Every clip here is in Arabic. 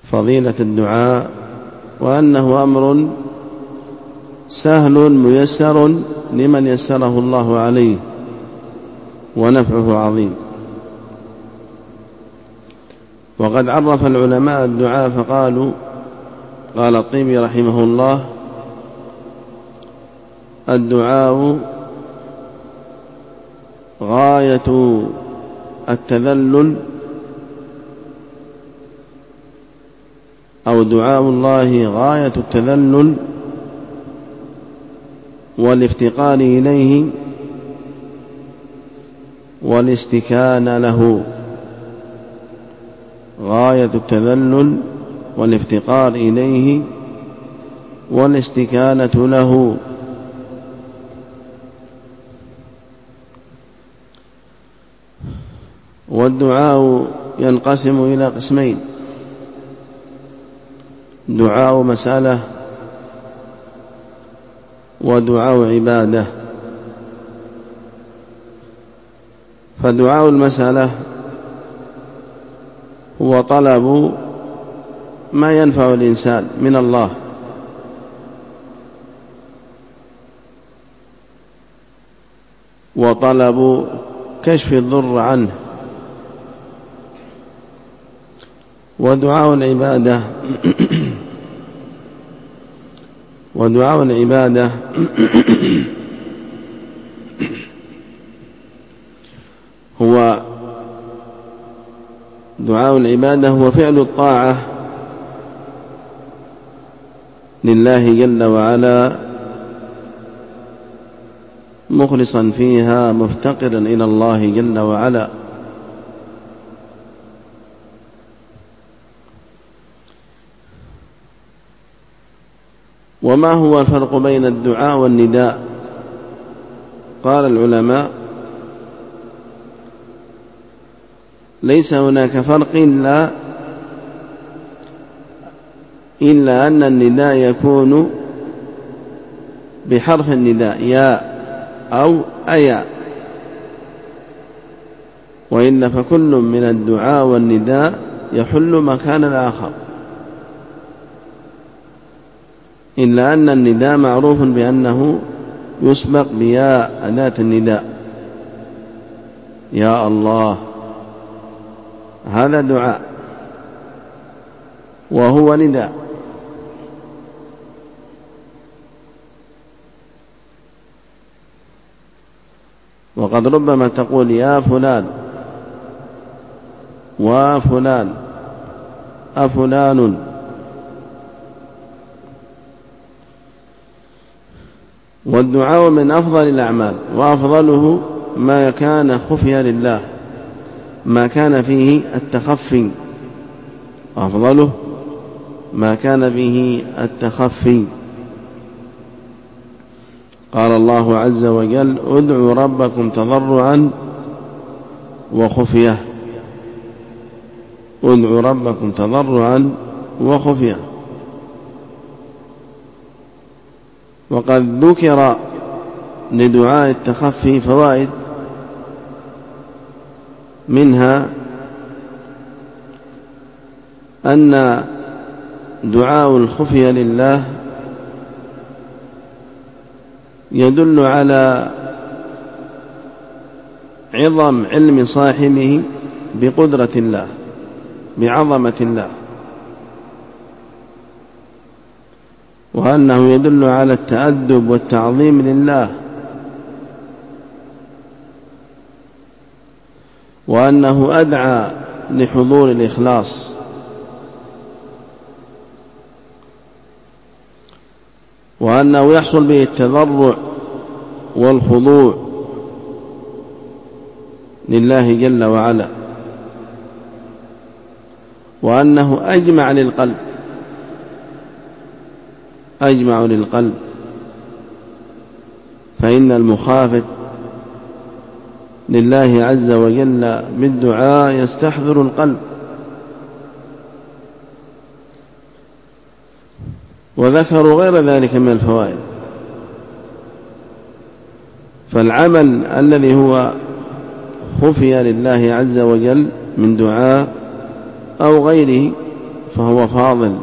فضيلة الدعاء، وأنه أمر سهل ميسر لمن يسره الله عليه، ونفعه عظيم. وقد عرف العلماء الدعاء فقالوا: قال الطيبي رحمه الله: الدعاء غاية التذلل، أو دعاء الله غاية التذلل والافتقار إليه والاستكانة له. غاية التذلل والافتقار إليه والاستكانة له. والدعاء ينقسم إلى قسمين: دعاء مسألة ودعاء عبادة. فدعاء المسألة هو طلب ما ينفع الإنسان من الله، وطلب كشف الضر عنه. ودعاء العبادة هو دعاء العبادة هو فعل الطاعة لله جل وعلا، مخلصا فيها مفتقرا إلى الله جل وعلا. وما هو الفرق بين الدعاء والنداء؟ قال العلماء: ليس هناك فرق إلا أن النداء يكون بحرف النداء يا أو أيا، وإلا فكل من الدعاء والنداء يحل مكان الآخر، إلا أن النداء معروف بأنه يسبق بيا أداة النداء: يا الله، هذا دعاء وهو نداء. وقد ربما تقول: يا فلان وفلان أفلان. والدعاء من أفضل الأعمال، وأفضله ما كان خفيا لله، ما كان فيه التخفي، أفضله ما كان فيه التخفي. قال الله عز وجل: ادعوا ربكم تضرعا وخفية. ادعوا ربكم تضرعا وخفية. وقد ذكر لدعاء التخفي فوائد، منها أن دعاء الخفية لله يدل على عظم علم صاحبه بقدرة الله، بعظمة الله، وأنه يدل على التأدب والتعظيم لله، وأنه أدعى لحضور الإخلاص، وأنه يحصل به التضرع والخضوع لله جل وعلا، وأنه أجمع للقلب، أجمع للقلب. فإن المخافت لله عز وجل بالدعاء يستحضر القلب. وذكروا غير ذلك من الفوائد. فالعمل الذي هو خفي لله عز وجل من دعاء أو غيره فهو فاضل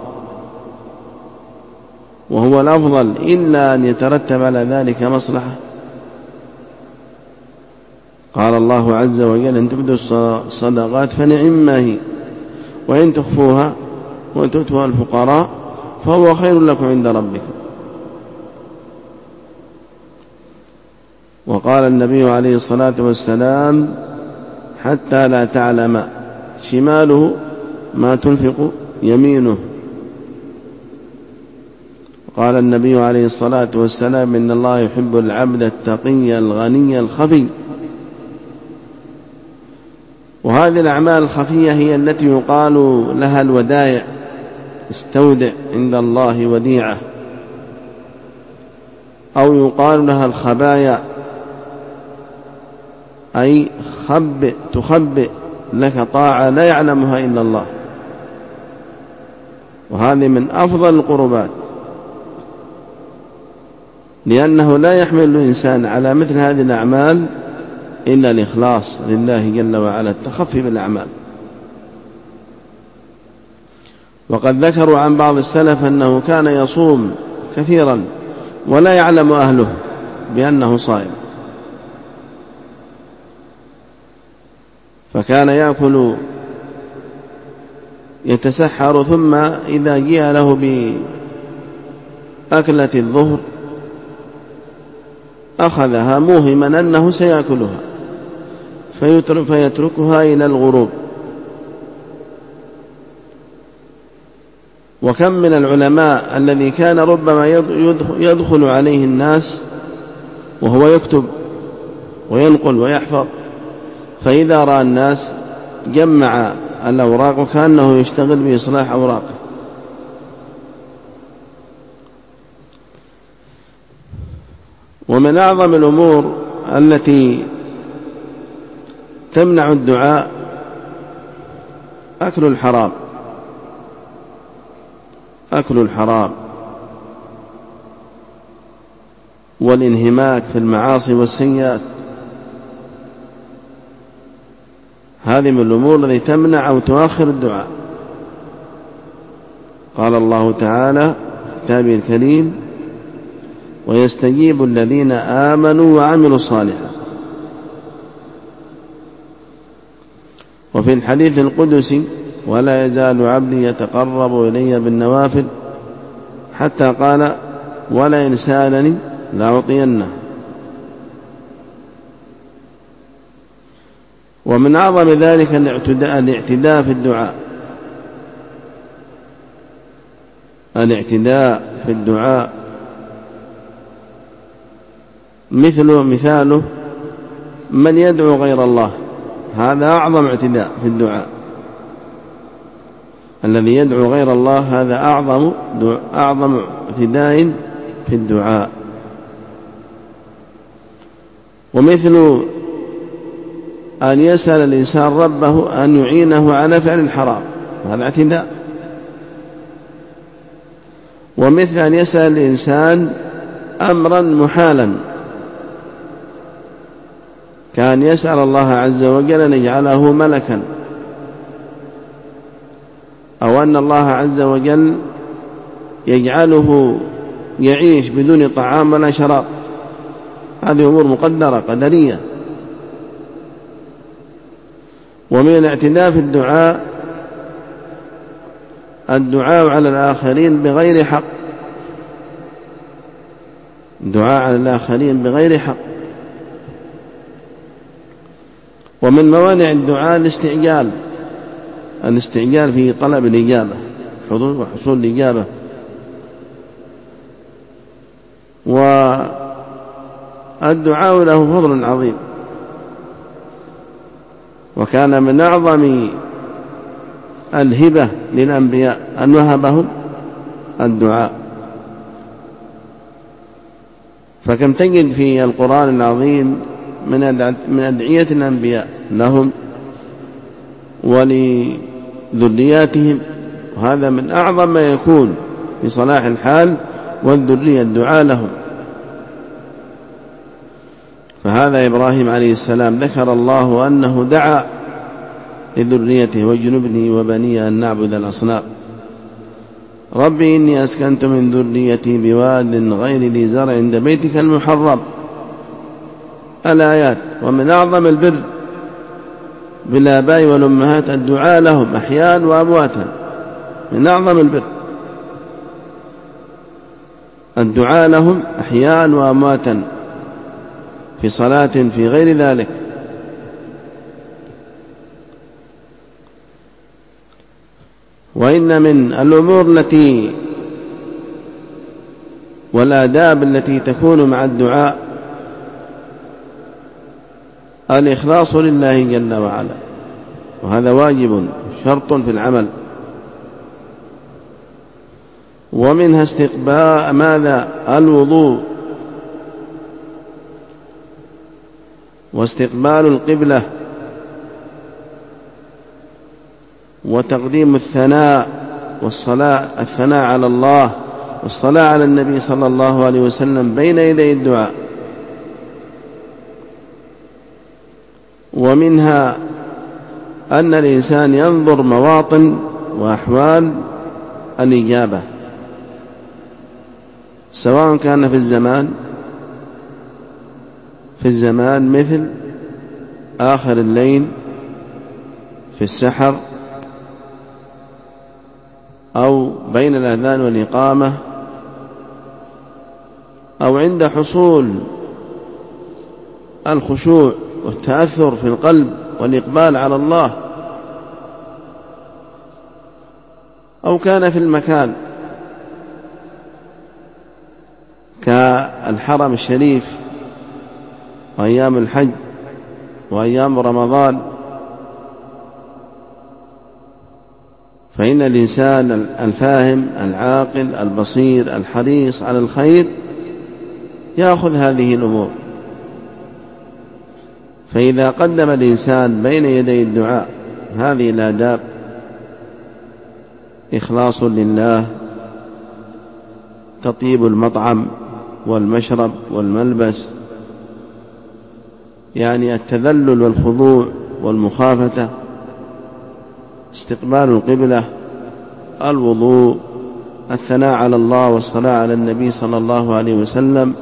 وهو الأفضل إلا أن يترتب على ذلك مصلحة. قال الله عز وجل: إن تبدوا الصدقات فنعما هي وإن تخفوها وتؤتوها الفقراء فهو خير لكم عند ربكم. وقال النبي عليه الصلاة والسلام: حتى لا تعلم شماله ما تنفق يمينه. قال النبي عليه الصلاة والسلام: إن الله يحب العبد التقي الغني الخفي. وهذه الأعمال الخفية هي التي يقال لها الودائع: استودع عند الله وديعة، أو يقال لها الخبايا، أي تخبئ لك طاعة لا يعلمها إلا الله. وهذه من أفضل القربات، لأنه لا يحمل الإنسان على مثل هذه الأعمال إلا الإخلاص لله جل وعلا، التخفي بالأعمال. وقد ذكروا عن بعض السلف أنه كان يصوم كثيرا ولا يعلم أهله بأنه صائم، فكان يأكل يتسحر، ثم إذا جاء له بأكلة الظهر أخذها موهما أنه سيأكلها فيتركها إلى الغروب. وكم من العلماء الذي كان ربما يدخل عليه الناس وهو يكتب وينقل ويحفظ، فإذا رأى الناس جمع الأوراق وكأنه يشتغل بإصلاح أوراقه. ومن أعظم الأمور التي تمنع الدعاء أكل الحرام والانهماك في المعاصي والسيئات. هذه من الأمور التي تمنع أو تؤخر الدعاء. قال الله تعالى في كتابه الكريم: ويستجيب الذين آمنوا وعملوا الصالحات. وفي الحديث القدسي: ولا يزال عبدي يتقرب إلي بالنوافل حتى قال: ولئن سألني لأعطينه. ومن أعظم ذلك الاعتداء في الدعاء مثاله من يدعو غير الله، هذا أعظم اعتداء في الدعاء. الذي يدعو غير الله هذا أعظم اعتداء في الدعاء. ومثل أن يسأل الإنسان ربه أن يعينه على فعل الحرام، هذا اعتداء. ومثل أن يسأل الإنسان أمرا محالا، كان يسأل الله عز وجل أن يجعله ملكا، أو أن الله عز وجل يجعله يعيش بدون طعام ولا شراب. هذه أمور مقدرة قدرية. ومن الاعتداء في الدعاء على الآخرين بغير حق، الدعاء على الآخرين بغير حق. ومن موانع الدعاء الاستعجال في طلب الإجابة، وحصول الإجابة. والدعاء له فضل عظيم، وكان من أعظم الهبة للأنبياء أن وهبهم الدعاء. فكم تجد في القرآن العظيم من أدعية الأنبياء لهم ولذرياتهم، وهذا من أعظم ما يكون في صلاح الحال والذرية، الدعاء لهم. فهذا إبراهيم عليه السلام ذكر الله أنه دعا لذريته: واجنبني وبني أن نعبد الأصنام. ربي إني أسكنت من ذريتي بواد غير ذي زرع عند بيتك المحرم. الآيات. ومن أعظم البر بالآباء والأمهات الدعاء لهم أحياء وأمواتا، من أعظم البر الدعاء لهم أحياء وأمواتا في صلاة في غير ذلك. وإن من الأمور التي والآداب التي تكون مع الدعاء الإخلاص لله جل وعلا، وهذا واجب شرط في العمل. ومنها استقبال ماذا؟ الوضوء واستقبال القبلة وتقديم الثناء الثناء على الله والصلاة على النبي صلى الله عليه وسلم بين يدي الدعاء. ومنها أن الإنسان ينظر مواطن وأحوال الإجابة، سواء كان في الزمان مثل آخر الليل في السحر، أو بين الأذان والإقامة، أو عند حصول الخشوع والتأثر في القلب والإقبال على الله، أو كان في المكان كالحرم الشريف وأيام الحج وأيام رمضان. فإن الإنسان الفاهم العاقل البصير الحريص على الخير يأخذ هذه الأمور. فإذا قدم الإنسان بين يدي الدعاء هذه الآداب، إخلاص لله، تطيب المطعم والمشرب والملبس، يعني التذلل والخضوع والمخافة، استقبال القبلة، الوضوء، الثناء على الله والصلاة على النبي صلى الله عليه وسلم،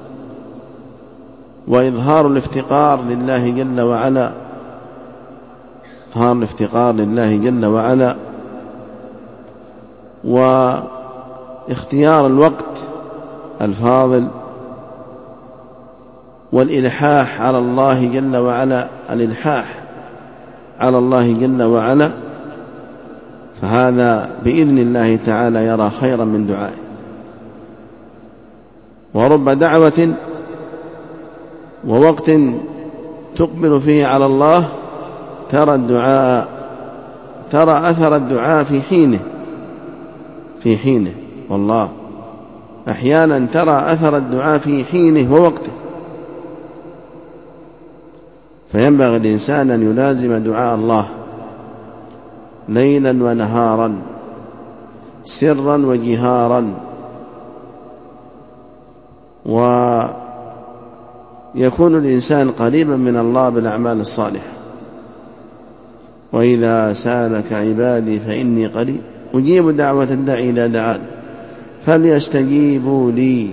وإظهار الافتقار لله جل وعلا، إظهار الافتقار لله جل وعلا، واختيار الوقت الفاضل، والإلحاح على الله جل وعلا، الإلحاح على الله جل وعلا، فهذا بإذن الله تعالى يرى خيرا من دعائه. ورب دعوة ووقت تقبل فيه على الله ترى أثر الدعاء في حينه والله أحيانا ترى أثر الدعاء في حينه ووقته. فينبغي الإنسان أن يلازم دعاء الله ليلا ونهارا، سرا وجهارا، ويكون الإنسان قريبا من الله بالأعمال الصالحة. وإذا سألك عبادي فإني قريب أجيب دعوة الداعي إذا دعان فليستجيبوا لي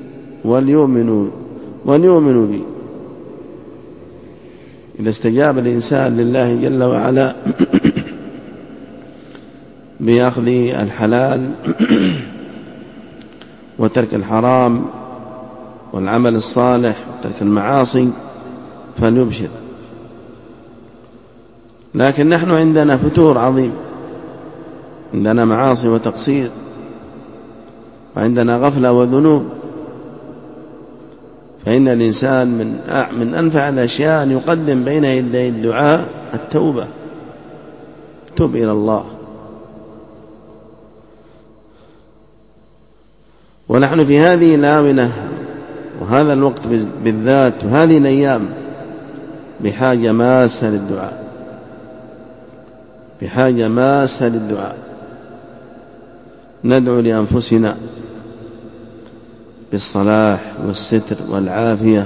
وليؤمنوا بي. إذا استجاب الإنسان لله جل وعلا بأخذ الحلال وترك الحرام والعمل الصالح وترك المعاصي فليبشر. لكن نحن عندنا فتور عظيم، عندنا معاصي وتقصير، وعندنا غفلة وذنوب. فإن الإنسان من أنفع الأشياء أن يقدم بين يدي الدعاء التوبة، توب إلى الله. ونحن في هذه الآونة وهذا الوقت بالذات وهذه الأيام بحاجة ماسة للدعاء، ندعو لأنفسنا بالصلاح والستر والعافية،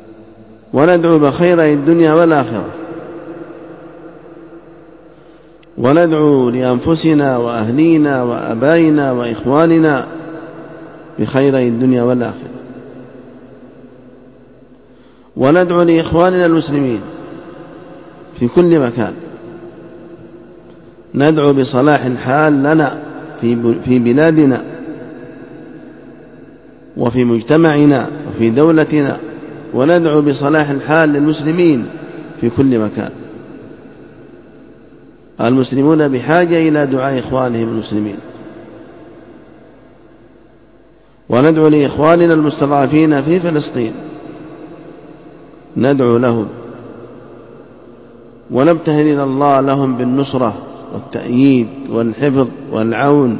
وندعو بخير الدنيا والآخرة. وندعو لأنفسنا وأهلينا وأبائنا وإخواننا بخيري الدنيا والآخرة، وندعو لإخواننا المسلمين في كل مكان، ندعو بصلاح الحال لنا في بلادنا وفي مجتمعنا وفي دولتنا، وندعو بصلاح الحال للمسلمين في كل مكان. المسلمون بحاجة إلى دعاء إخوانهم المسلمين، وندعو لإخواننا المستضعفين في فلسطين، ندعو لهم ونبتهل إلى الله لهم بالنصرة والتأييد والحفظ والعون،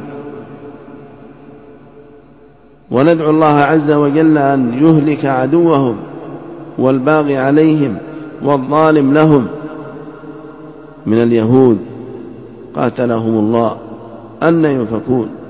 وندعو الله عز وجل أن يهلك عدوهم والباغي عليهم والظالم لهم من اليهود قاتلهم الله أن يؤفكون.